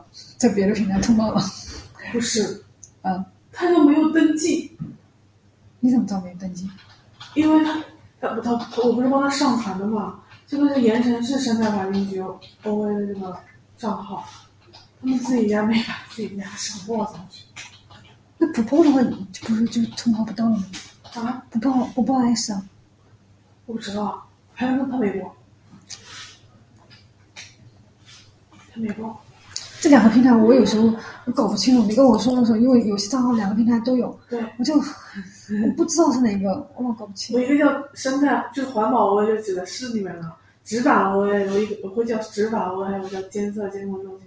在别的平台通报了。 不是， 他又没有登记。 你怎么知道没登记？ 因为我不是帮他上传的嘛，这个是盐城市生态环境局 OA 的这个账号，他们自己家没把自己家上报上去。 那不报的话，不是就通报不到了吗？不报 S 啊？ 我不知道，还有他没报，他没报。 这两个平台我有时候搞不清楚，你跟我说的时候，因为有些账号两个平台都有， 对， 我不知道是哪个，我老搞不清。 我一个叫生态，就是环保 OA 就指的是你们了，执法 OA 有一个会叫执法 OA，还有叫监测监控中心。